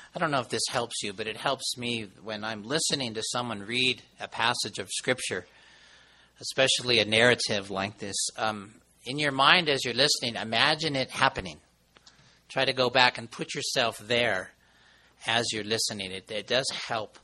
I don't know if this helps you, but it helps me when I'm listening to someone read a passage of Scripture, especially a narrative like this. In your mind as you're listening, imagine it happening. Try to go back and put yourself there as you're listening. It does help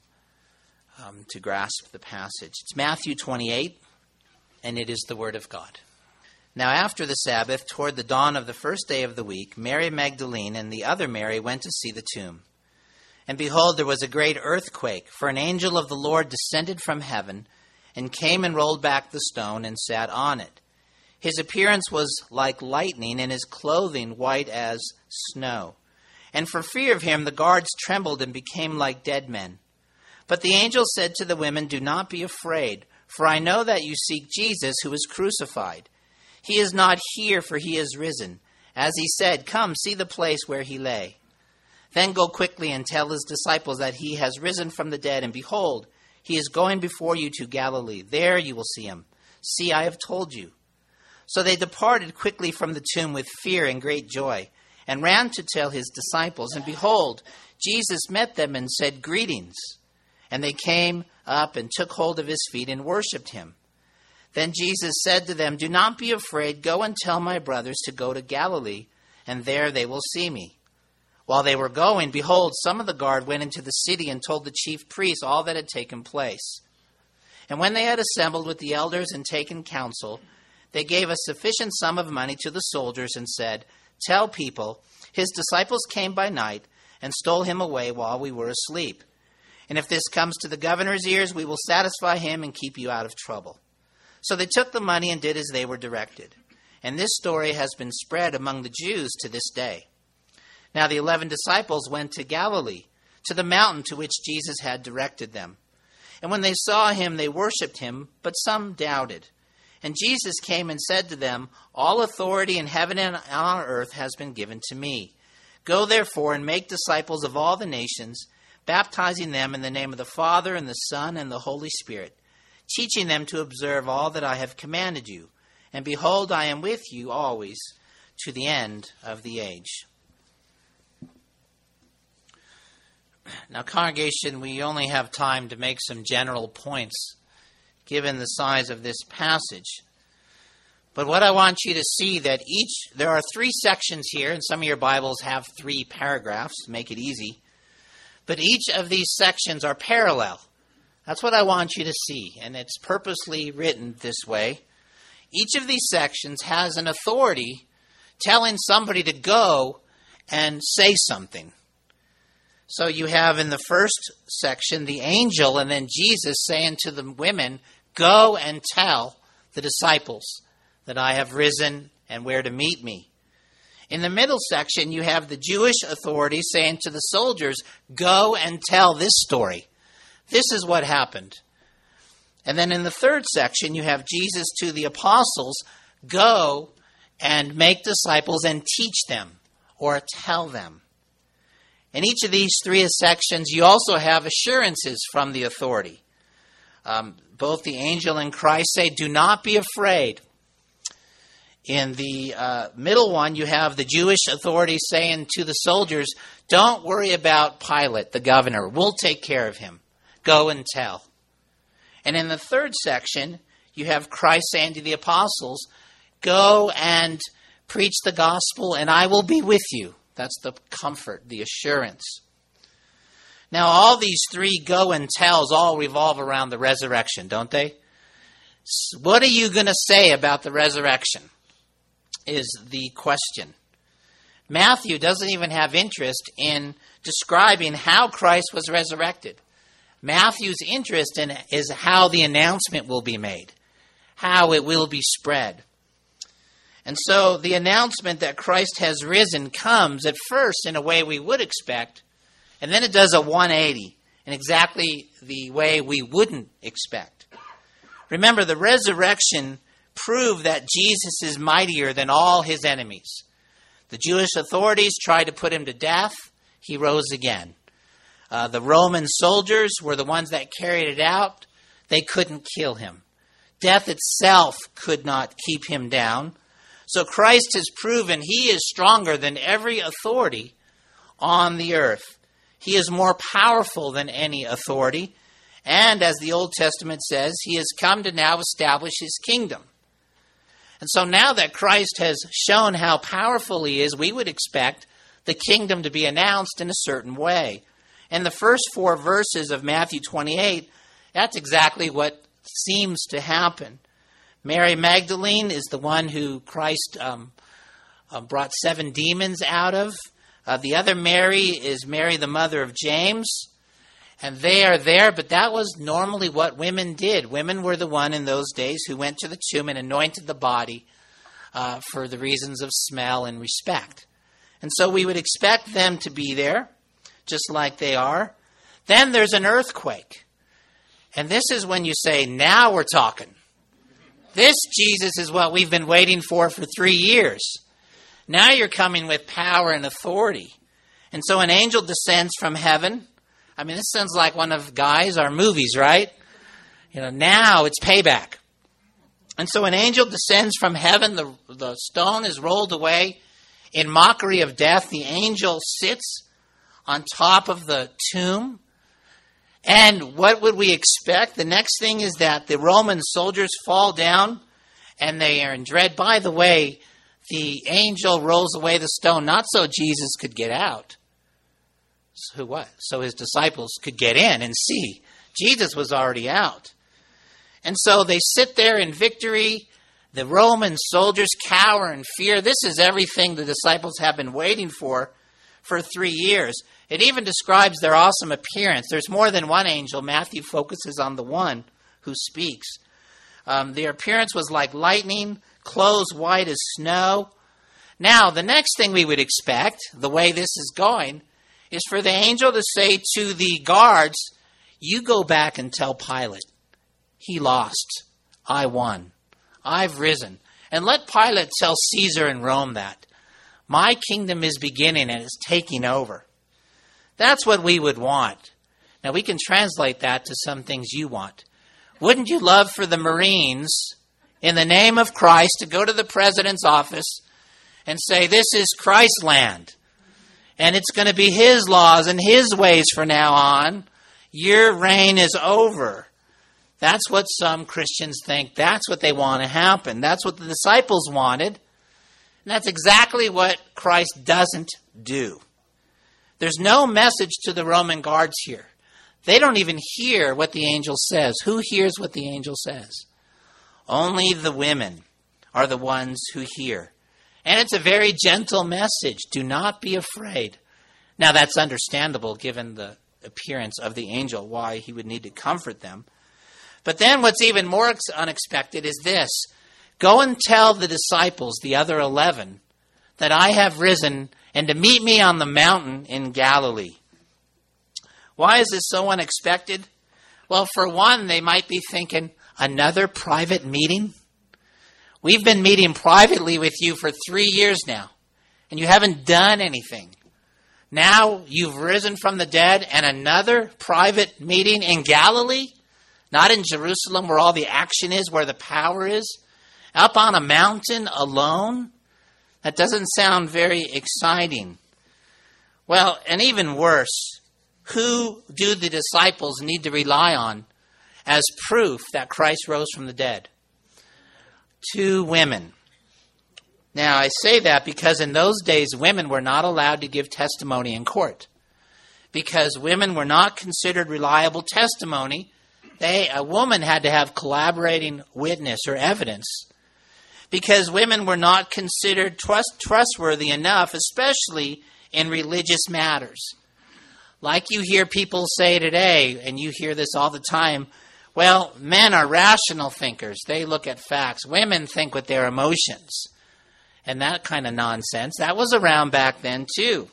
to grasp the passage. It's Matthew 28, and it is the Word of God. Now after the Sabbath, toward the dawn of the first day of the week, Mary Magdalene and the other Mary went to see the tomb. And behold, there was a great earthquake, for an angel of the Lord descended from heaven, and came and rolled back the stone and sat on it. His appearance was like lightning, and his clothing white as snow. And for fear of him, the guards trembled and became like dead men. But the angel said to the women, "Do not be afraid, for I know that you seek Jesus, who was crucified. He is not here, for he is risen. As he said, come, see the place where he lay. Then go quickly and tell his disciples that he has risen from the dead, and behold, he is going before you to Galilee. There you will see him. See, I have told you." So they departed quickly from the tomb with fear and great joy, and ran to tell his disciples. And behold, Jesus met them and said, "Greetings." And they came up and took hold of his feet and worshipped him. Then Jesus said to them, "Do not be afraid. Go and tell my brothers to go to Galilee, and there they will see me." While they were going, behold, some of the guard went into the city and told the chief priests all that had taken place. And when they had assembled with the elders and taken counsel, they gave a sufficient sum of money to the soldiers and said, "Tell people, his disciples came by night and stole him away while we were asleep. And if this comes to the governor's ears, we will satisfy him and keep you out of trouble." So they took the money and did as they were directed. And this story has been spread among the Jews to this day. Now the 11 disciples went to Galilee, to the mountain to which Jesus had directed them. And when they saw him, they worshipped him, but some doubted. And Jesus came and said to them, "All authority in heaven and on earth has been given to me. Go therefore and make disciples of all the nations, baptizing them in the name of the Father and the Son and the Holy Spirit, teaching them to observe all that I have commanded you. And behold, I am with you always to the end of the age." Now, congregation, we only have time to make some general points, given the size of this passage. But what I want you to see that there are 3 sections here, and some of your Bibles have 3 paragraphs, to make it easy. But each of these sections are parallel. That's what I want you to see, and it's purposely written this way. Each of these sections has an authority telling somebody to go and say something. So you have in the first section the angel and then Jesus saying to the women, "Go and tell the disciples that I have risen and where to meet me." In the middle section, you have the Jewish authorities saying to the soldiers, "Go and tell this story. This is what happened." And then in the third section, you have Jesus to the apostles, "Go and make disciples and teach them," or tell them. In each of these 3 sections, you also have assurances from the authority. Both the angel and Christ say, "Do not be afraid." In the middle one, you have the Jewish authorities saying to the soldiers, "Don't worry about Pilate, the governor. We'll take care of him. Go and tell." And in the third section, you have Christ saying to the apostles, "Go and preach the gospel, and I will be with you." That's the comfort, the assurance. Now, all these 3 go and tells all revolve around the resurrection, don't they? What are you going to say about the resurrection is the question. Matthew doesn't even have interest in describing how Christ was resurrected. Matthew's interest is how the announcement will be made, how it will be spread. And so the announcement that Christ has risen comes at first in a way we would expect, and then it does a 180 in exactly the way we wouldn't expect. Remember, the resurrection proved that Jesus is mightier than all his enemies. The Jewish authorities tried to put him to death. He rose again. The Roman soldiers were the ones that carried it out. They couldn't kill him. Death itself could not keep him down. So Christ has proven he is stronger than every authority on the earth. He is more powerful than any authority. And as the Old Testament says, he has come to now establish his kingdom. And so now that Christ has shown how powerful he is, we would expect the kingdom to be announced in a certain way. In the first 4 verses of Matthew 28, that's exactly what seems to happen. Mary Magdalene is the one who Christ brought 7 demons out of. The other Mary is Mary, the mother of James. And they are there, but that was normally what women did. Women were the one in those days who went to the tomb and anointed the body for the reasons of smell and respect. And so we would expect them to be there, just like they are. Then there's an earthquake. And this is when you say, now we're talking. This Jesus is what we've been waiting for 3 years. Now you're coming with power and authority. And so an angel descends from heaven. I mean, this sounds like one of our movies, right? Now it's payback. And so an angel descends from heaven. The stone is rolled away in mockery of death. The angel sits on top of the tomb. And what would we expect? The next thing is that the Roman soldiers fall down and they are in dread. By the way, the angel rolls away the stone, not so Jesus could get out. So what? So his disciples could get in and see. Jesus was already out. And so they sit there in victory. The Roman soldiers cower in fear. This is everything the disciples have been waiting for 3 years. It even describes their awesome appearance. There's more than one angel. Matthew focuses on the one who speaks. Their appearance was like lightning, clothes white as snow. Now, the next thing we would expect, the way this is going, is for the angel to say to the guards, you go back and tell Pilate, he lost, I won, I've risen. And let Pilate tell Caesar in Rome that. My kingdom is beginning and it's taking over. That's what we would want. Now we can translate that to some things you want. Wouldn't you love for the Marines, in the name of Christ, to go to the president's office and say, this is Christ's land. And it's going to be his laws and his ways from now on. Your reign is over. That's what some Christians think. That's what they want to happen. That's what the disciples wanted. And that's exactly what Christ doesn't do. There's no message to the Roman guards here. They don't even hear what the angel says. Who hears what the angel says? Only the women are the ones who hear. And it's a very gentle message. Do not be afraid. Now that's understandable given the appearance of the angel, why he would need to comfort them. But then what's even more unexpected is this. Go and tell the disciples, the other 11, that I have risen and to meet me on the mountain in Galilee. Why is this so unexpected? Well, for one, they might be thinking, another private meeting? We've been meeting privately with you for 3 years now, and you haven't done anything. Now you've risen from the dead, and another private meeting in Galilee? Not in Jerusalem where all the action is, where the power is? Up on a mountain alone? That doesn't sound very exciting. Well, and even worse, who do the disciples need to rely on as proof that Christ rose from the dead? 2 women. Now, I say that because in those days, women were not allowed to give testimony in court. Because women were not considered reliable testimony, a woman had to have collaborating witness or evidence. Because women were not considered trustworthy enough, especially in religious matters. Like you hear people say today, and you hear this all the time, well, men are rational thinkers. They look at facts. Women think with their emotions. And that kind of nonsense. That was around back then too.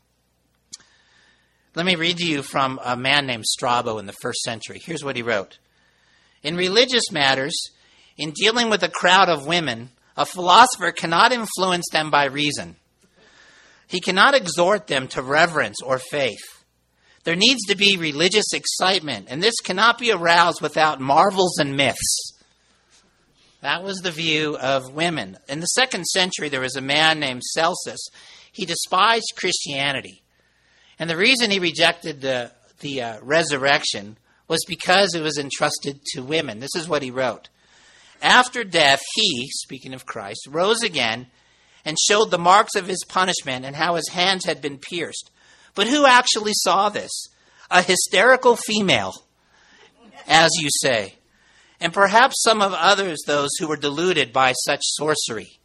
Let me read to you from a man named Strabo in the 1st century. Here's what he wrote. In religious matters, in dealing with a crowd of women, a philosopher cannot influence them by reason. He cannot exhort them to reverence or faith. There needs to be religious excitement, and this cannot be aroused without marvels and myths. That was the view of women. In the 2nd century, there was a man named Celsus. He despised Christianity. And the reason he rejected the resurrection was because it was entrusted to women. This is what he wrote. After death, he, speaking of Christ, rose again and showed the marks of his punishment and how his hands had been pierced. But who actually saw this? A hysterical female, as you say. And perhaps some of others, those who were deluded by such sorcery.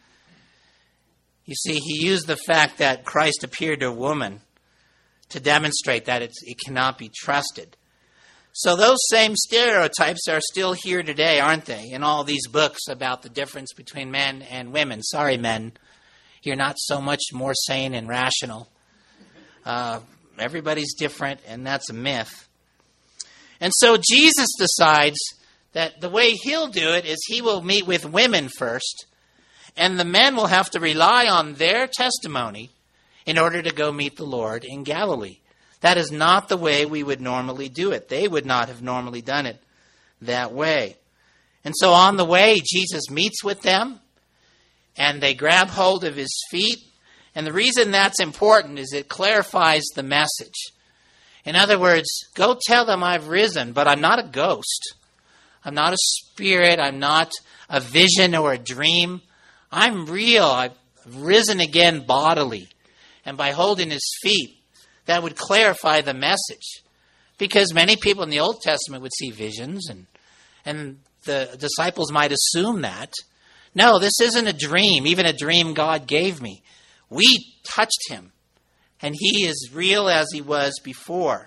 You see, he used the fact that Christ appeared to a woman to demonstrate that it cannot be trusted. So those same stereotypes are still here today, aren't they? In all these books about the difference between men and women. Sorry, men, you're not so much more sane and rational. Everybody's different, and that's a myth. And so Jesus decides that the way he'll do it is he will meet with women first, and the men will have to rely on their testimony in order to go meet the Lord in Galilee. That is not the way we would normally do it. They would not have normally done it that way. And so on the way, Jesus meets with them, and they grab hold of his feet. And the reason that's important is it clarifies the message. In other words, go tell them I've risen, but I'm not a ghost. I'm not a spirit. I'm not a vision or a dream. I'm real. I've risen again bodily. And by holding his feet, that would clarify the message. Because many people in the Old Testament would see visions, and the disciples might assume that. No, this isn't a dream, even a dream God gave me. We touched him, and he is real as he was before.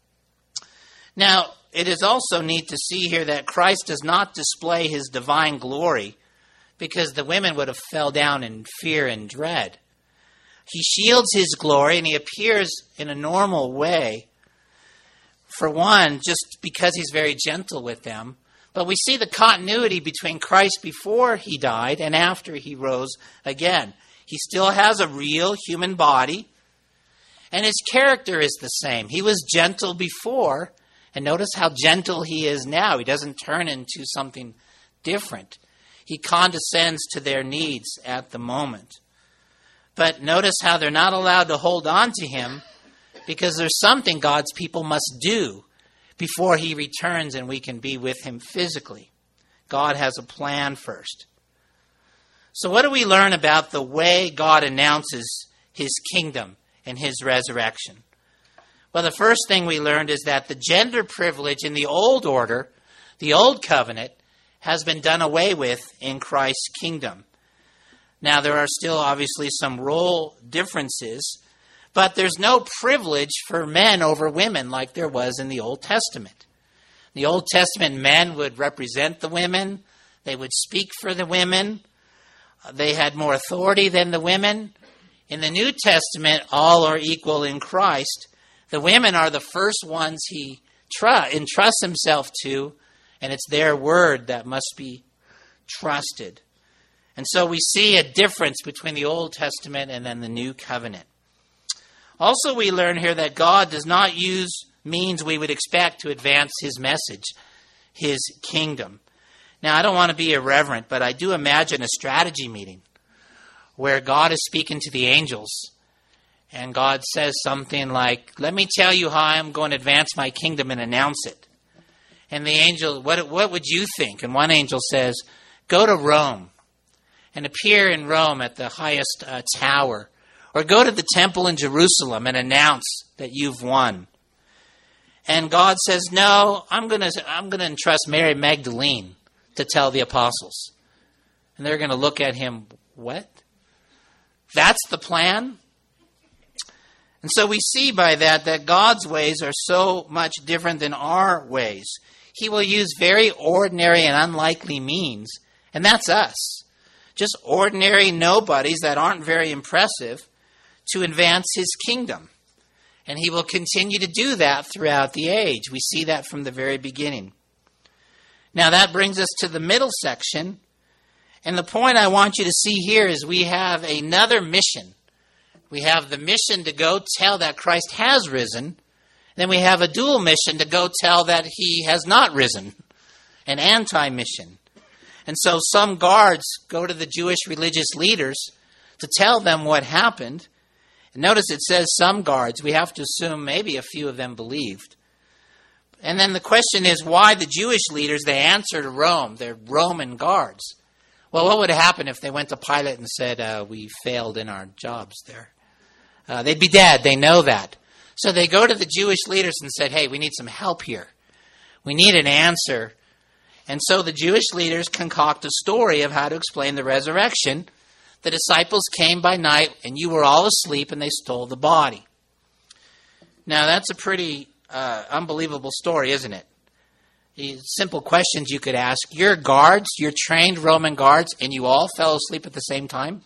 Now, it is also neat to see here that Christ does not display his divine glory, because the women would have fell down in fear and dread. He shields his glory, and he appears in a normal way. For one, just because he's very gentle with them. But we see the continuity between Christ before he died and after he rose again. He still has a real human body, and his character is the same. He was gentle before, and notice how gentle he is now. He doesn't turn into something different. He condescends to their needs at the moment. But notice how they're not allowed to hold on to him because there's something God's people must do before he returns and we can be with him physically. God has a plan first. So what do we learn about the way God announces his kingdom and his resurrection? Well, the first thing we learned is that the gender privilege in the old order, the old covenant, has been done away with in Christ's kingdom. Now, there are still obviously some role differences, but there's no privilege for men over women like there was in the Old Testament. In the Old Testament, men would represent the women. They would speak for the women. They had more authority than the women. In the New Testament, all are equal in Christ. The women are the first ones he entrusts himself to, and it's their word that must be trusted. And so we see a difference between the Old Testament and then the New Covenant. Also, we learn here that God does not use means we would expect to advance his message, his kingdom. Now, I don't want to be irreverent, but I do imagine a strategy meeting where God is speaking to the angels, and God says something like, let me tell you how I'm going to advance my kingdom and announce it. And the angel, what would you think? And one angel says, go to Rome and appear in Rome at the highest tower. Or go to the temple in Jerusalem and announce that you've won. And God says, no, I'm going to entrust Mary Magdalene to tell the apostles. And they're going to look at him, what? That's the plan? And so we see by that God's ways are so much different than our ways. He will use very ordinary and unlikely means, and that's us. Just ordinary nobodies that aren't very impressive to advance his kingdom. And he will continue to do that throughout the age. We see that from the very beginning. Now that brings us to the middle section. And the point I want you to see here is we have another mission. We have the mission to go tell that Christ has risen. Then we have a dual mission to go tell that he has not risen. An anti-mission. And so some guards go to the Jewish religious leaders to tell them what happened. Notice it says some guards. We have to assume maybe a few of them believed. And then the question is, why the Jewish leaders? They answer to Rome. They're Roman guards. Well, what would happen if they went to Pilate and said, we failed in our jobs there? They'd be dead. They know that. So they go to the Jewish leaders and said, hey, we need some help here. We need an answer. And so the Jewish leaders concoct a story of how to explain the resurrection. The disciples came by night, and you were all asleep, and they stole the body. Now, that's a pretty unbelievable story, isn't it? The simple questions you could ask. You're guards, you're trained Roman guards, and you all fell asleep at the same time?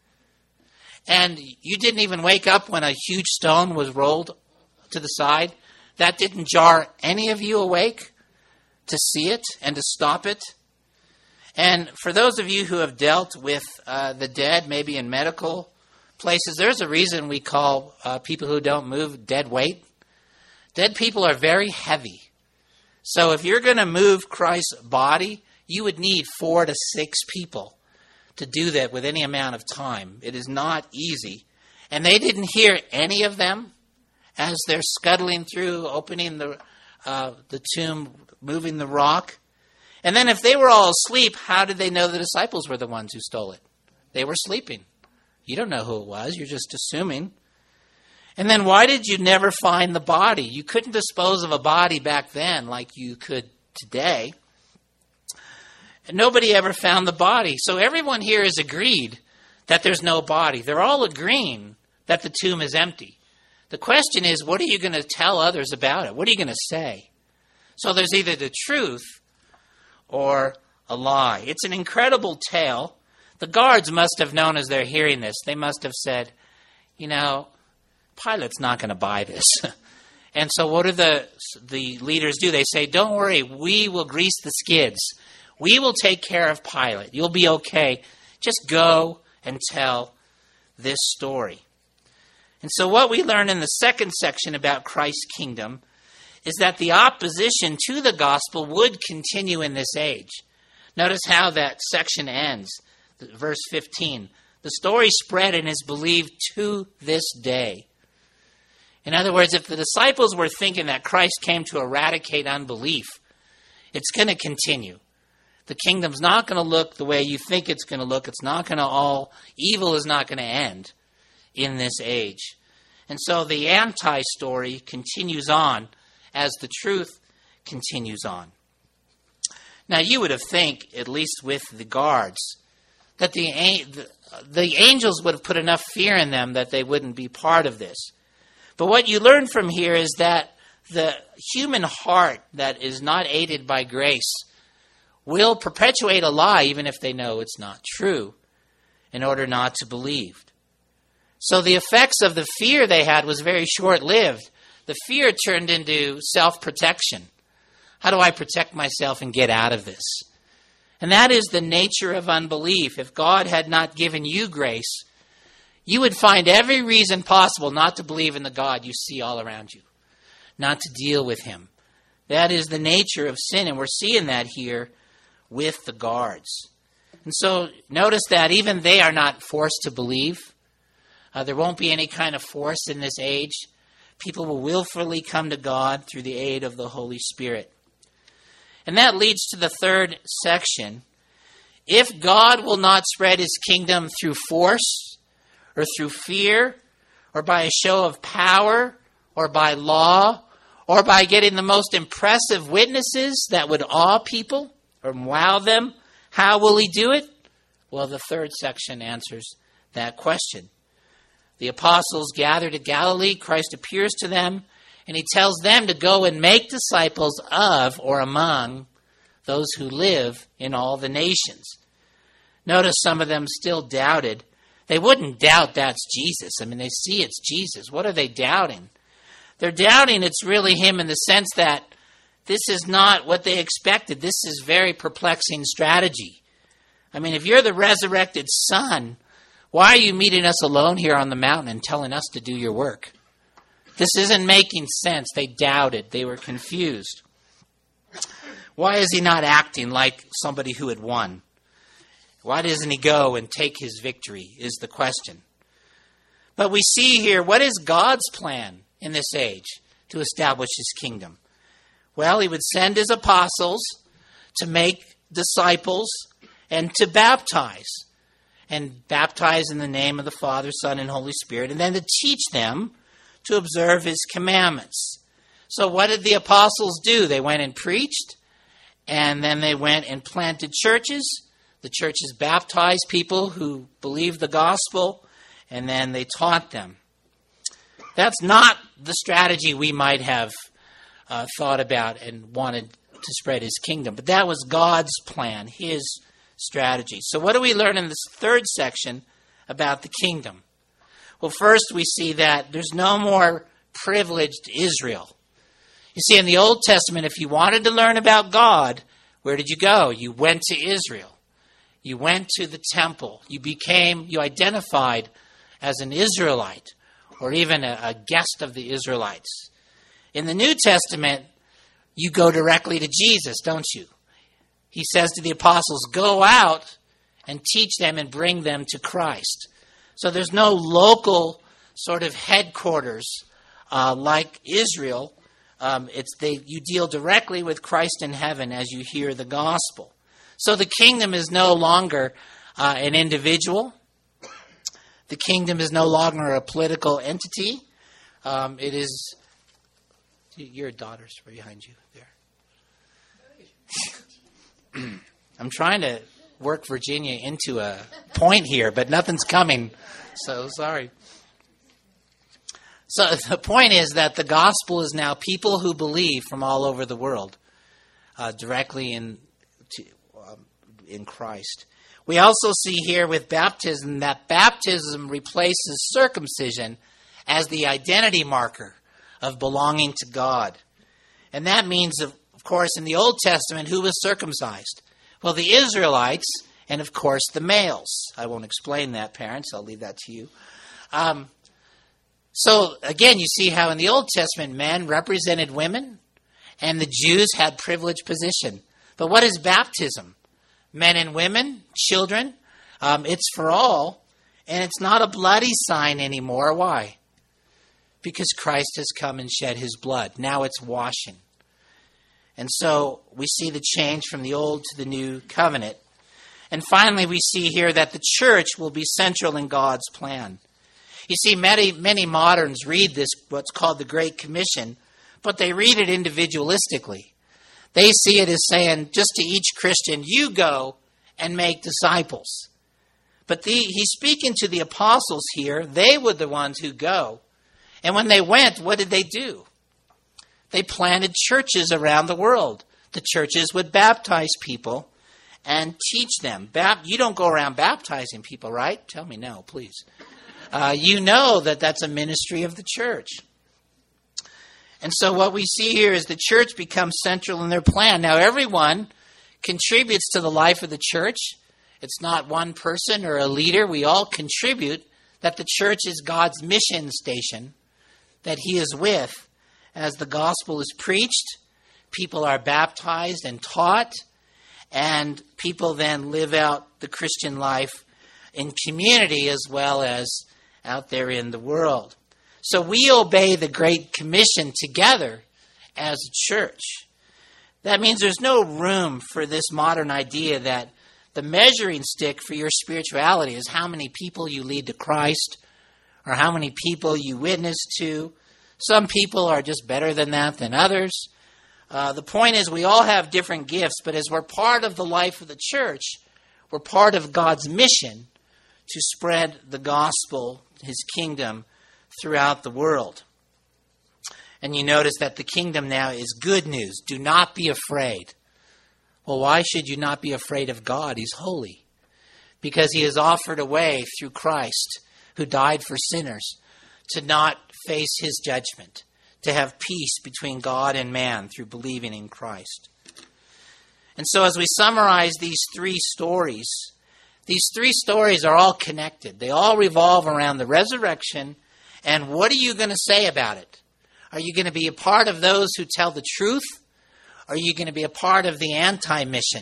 And you didn't even wake up when a huge stone was rolled to the side? That didn't jar any of you awake to see it and to stop it? And for those of you who have dealt with the dead, maybe in medical places, there's a reason we call people who don't move dead weight. Dead people are very heavy. So if you're going to move Christ's body, you would need 4 to 6 people to do that with any amount of time. It is not easy. And they didn't hear any of them as they're scuttling through, opening the tomb, moving the rock. And then if they were all asleep, how did they know the disciples were the ones who stole it? They were sleeping. You don't know who it was. You're just assuming. And then why did you never find the body? You couldn't dispose of a body back then like you could today. And nobody ever found the body. So everyone here is agreed that there's no body. They're all agreeing that the tomb is empty. The question is, what are you going to tell others about it? What are you going to say? So there's either the truth or a lie. It's an incredible tale. The guards must have known as they're hearing this. They must have said, Pilate's not going to buy this. And so what do the leaders do? They say, don't worry, we will grease the skids. We will take care of Pilate. You'll be okay. Just go and tell this story. And so what we learn in the second section about Christ's kingdom is that the opposition to the gospel would continue in this age. Notice how that section ends, verse 15. The story spread and is believed to this day. In other words, if the disciples were thinking that Christ came to eradicate unbelief, it's going to continue. The kingdom's not going to look the way you think it's going to look. It's not going to evil is not going to end in this age. And so the anti-story continues on as the truth continues on. Now you would have think, at least with the guards, that the angels would have put enough fear in them that they wouldn't be part of this. But what you learn from here is that the human heart that is not aided by grace will perpetuate a lie even if they know it's not true in order not to believe. So the effects of the fear they had was very short-lived. The fear turned into self-protection. How do I protect myself and get out of this? And that is the nature of unbelief. If God had not given you grace, you would find every reason possible not to believe in the God you see all around you, not to deal with him. That is the nature of sin, and we're seeing that here with the guards. And so notice that even they are not forced to believe. There won't be any kind of force in this age. People will willfully come to God through the aid of the Holy Spirit. And that leads to the third section. If God will not spread his kingdom through force, or through fear, or by a show of power, or by law, or by getting the most impressive witnesses that would awe people or wow them, how will he do it? Well, the third section answers that question. The apostles gathered at Galilee. Christ appears to them, and he tells them to go and make disciples of or among those who live in all the nations. Notice some of them still doubted. They wouldn't doubt that's Jesus. I mean, they see it's Jesus. What are they doubting? They're doubting it's really him in the sense that this is not what they expected. This is very perplexing strategy. I mean, if you're the resurrected Son, why are you meeting us alone here on the mountain and telling us to do your work? This isn't making sense. They doubted. They were confused. Why is he not acting like somebody who had won? Why doesn't he go and take his victory is the question. But we see here, what is God's plan in this age to establish his kingdom? Well, he would send his apostles to make disciples and to baptize. And baptize in the name of the Father, Son, and Holy Spirit. And then to teach them to observe his commandments. So what did the apostles do? They went and preached. And then they went and planted churches. The churches baptized people who believed the gospel. And then they taught them. That's not the strategy we might have thought about and wanted to spread his kingdom. But that was God's plan, his strategy. So what do we learn in this third section about the kingdom? Well, first we see that there's no more privileged Israel. You see, in the Old Testament, if you wanted to learn about God, where did you go? You went to Israel. You went to the temple. You identified as an Israelite, or even a guest of the Israelites. In the New Testament, you go directly to Jesus, don't you? He says to the apostles, go out and teach them and bring them to Christ. So there's no local sort of headquarters like Israel. You deal directly with Christ in heaven as you hear the gospel. So the kingdom is no longer an individual. The kingdom is no longer a political entity. It is... Your daughter's behind you there. I'm trying to work Virginia into a point here, but nothing's coming. So sorry. So the point is that the gospel is now people who believe from all over the world directly in Christ. We also see here with baptism that baptism replaces circumcision as the identity marker of belonging to God. And that means, of course, in the Old Testament, who was circumcised? Well, the Israelites and, of course, the males. I won't explain that, parents. I'll leave that to you. So, again, you see how in the Old Testament, men represented women, and the Jews had privileged position. But what is baptism? Men and women, children, it's for all, and it's not a bloody sign anymore. Why? Because Christ has come and shed his blood. Now it's washing. And so we see the change from the old to the new covenant. And finally, we see here that the church will be central in God's plan. You see, many moderns read this, what's called the Great Commission, but they read it individualistically. They see it as saying, just to each Christian, you go and make disciples. But he's speaking to the apostles here. They were the ones who go. And when they went, what did they do? They planted churches around the world. The churches would baptize people and teach them. You don't go around baptizing people, right? Tell me no, please. You know that that's a ministry of the church. And so what we see here is the church becomes central in their plan. Now, everyone contributes to the life of the church. It's not one person or a leader. We all contribute. That the church is God's mission station that he is with. As the gospel is preached, people are baptized and taught, and people then live out the Christian life in community as well as out there in the world. So we obey the Great Commission together as a church. That means there's no room for this modern idea that the measuring stick for your spirituality is how many people you lead to Christ or how many people you witness to. Some people are just better than that than others. The point is we all have different gifts, but as we're part of the life of the church, we're part of God's mission to spread the gospel, his kingdom, throughout the world. And you notice that the kingdom now is good news. Do not be afraid. Well, why should you not be afraid of God? He's holy. Because he has offered a way through Christ, who died for sinners, to not face his judgment, to have peace between God and man through believing in Christ. And so as we summarize these three stories are all connected. They all revolve around the resurrection. And what are you going to say about it? Are you going to be a part of those who tell the truth? Or are you going to be a part of the anti-mission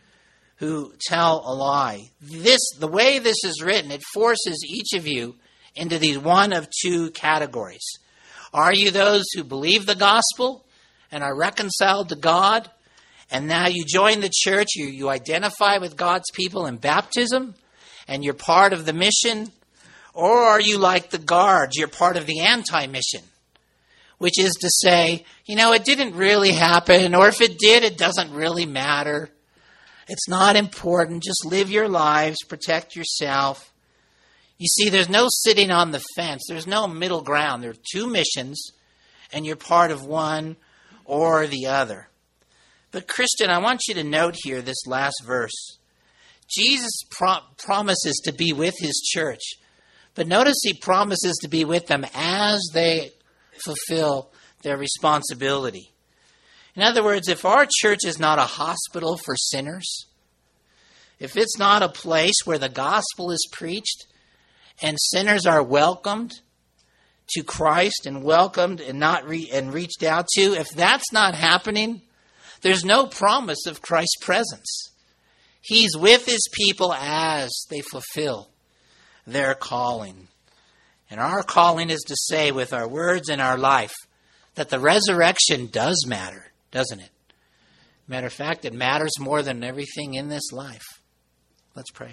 who tell a lie? The way this is written, it forces each of you into these one of two categories. Are you those who believe the gospel and are reconciled to God, and now you join the church, you identify with God's people in baptism, and you're part of the mission? Or are you like the guards, you're part of the anti-mission, which is to say, it didn't really happen, or if it did, it doesn't really matter. It's not important. Just live your lives, protect yourself. You see, there's no sitting on the fence. There's no middle ground. There are two missions, and you're part of one or the other. But Christian, I want you to note here this last verse. Jesus promises to be with his church. But notice he promises to be with them as they fulfill their responsibility. In other words, if our church is not a hospital for sinners, if it's not a place where the gospel is preached and sinners are welcomed to Christ and welcomed and reached out to, if that's not happening, there's no promise of Christ's presence. He's with his people as they fulfill their calling. And our calling is to say with our words and our life that the resurrection does matter, doesn't it? Matter of fact, it matters more than everything in this life. Let's pray.